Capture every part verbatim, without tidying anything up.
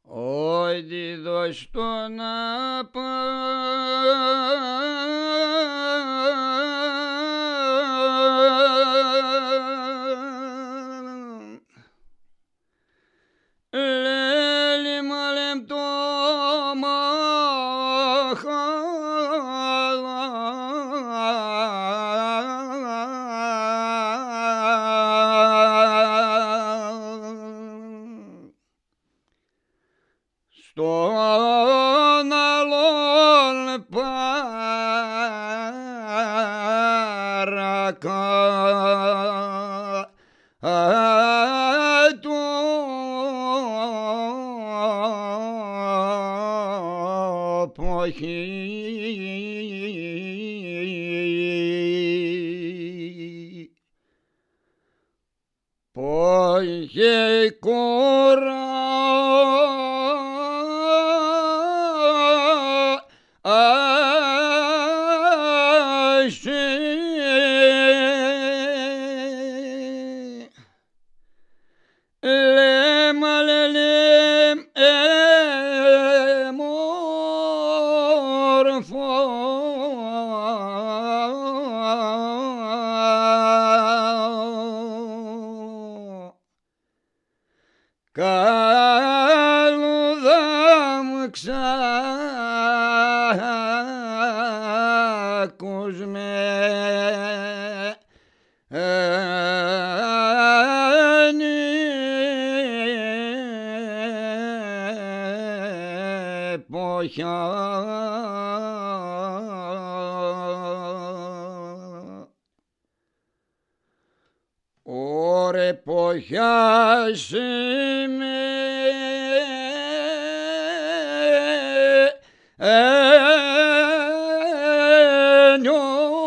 Ой, дождь, что напал, лелим алем томахала. Что налон парака, а то похи, похи кура. Lem alem emorfo kaludam kuzme pocha ore pocha shime enyo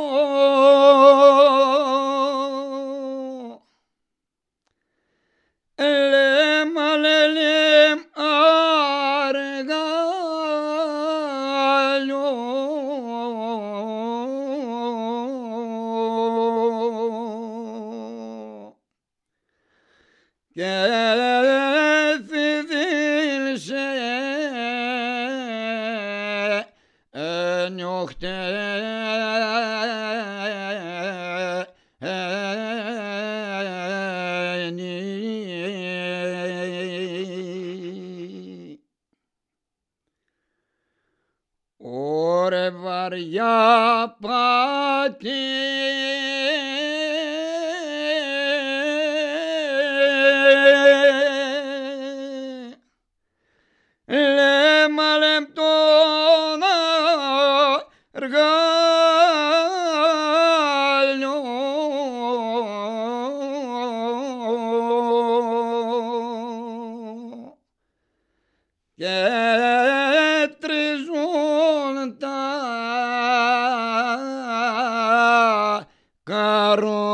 lem alem كيف ذي الشيء أن يختني ore varia pati lem alem tona rgalno che trizunta caro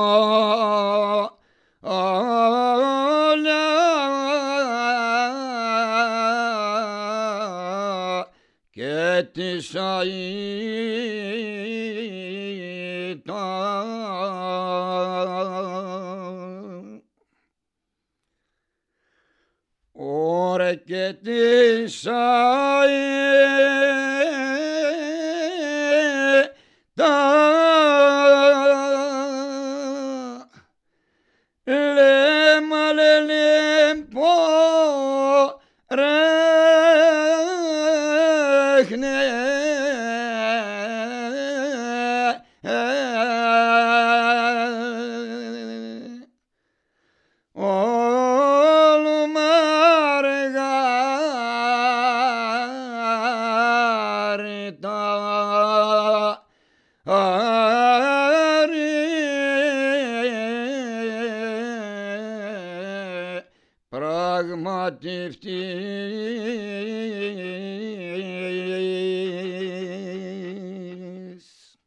che ti saita ore che ti saita le male le po rechne olu margarita ari pragmatiftis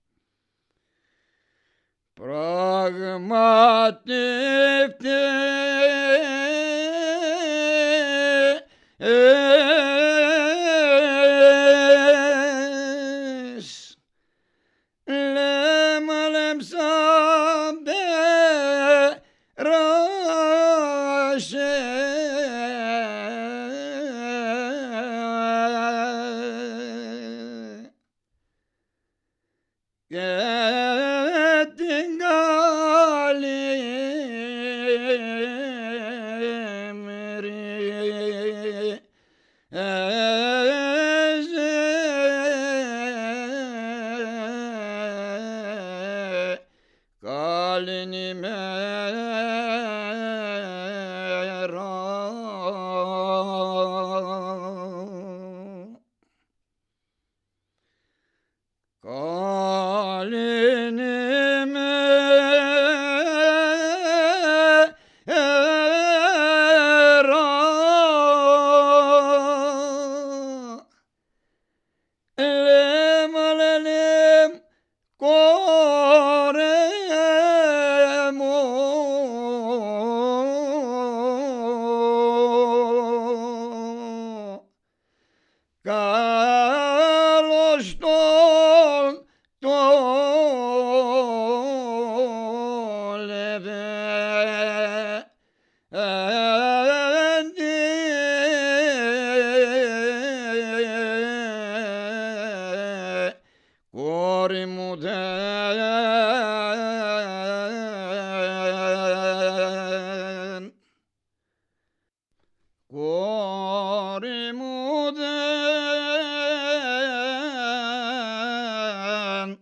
pragmatiftis lem alem sabe rashe και την καλή καλήν ημέρα καλήν καλώς τον τόλευε κόρη μου δεν κόρη μου δεν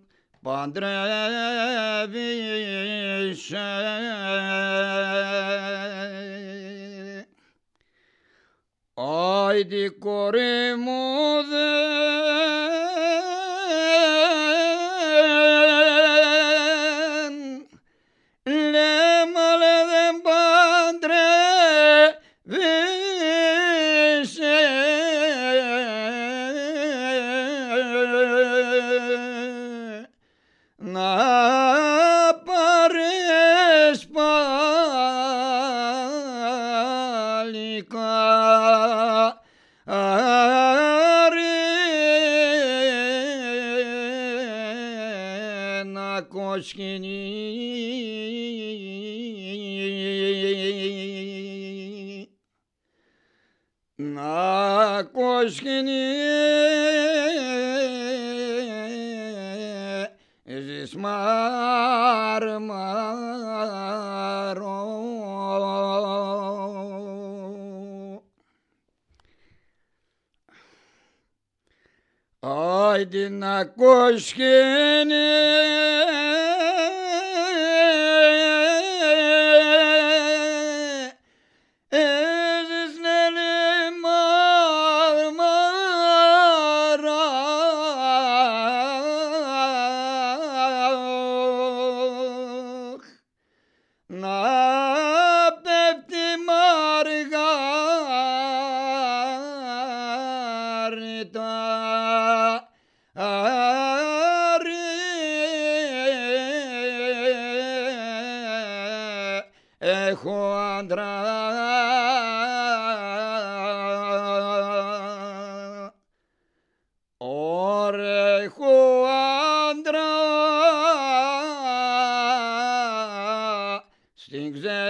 παντρεύησε άιντι κόρη μου δεν λέμα λέ δεν παντρεύησε να πάρεις παλικάρι να κοσκινεί να κοσκινείς μάρμαρο άιντι να κοσκινείς να πέφτει μαργαρίτα έχω άντρα ωραία έχω άντρα στην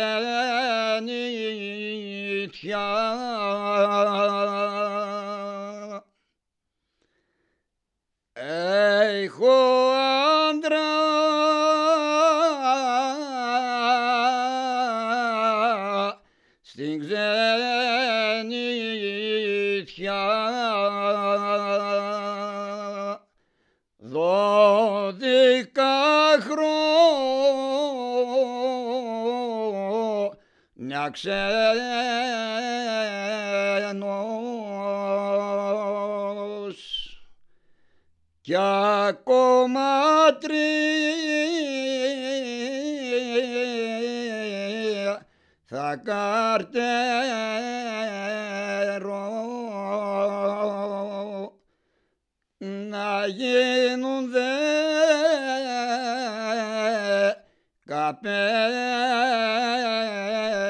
ξενιτιά έχω άντρα στην ξενιτιά δώδεκα χρόνια ξένος κι ακόμα τρία θα καρτέρω να γίνουν δεκαπέντε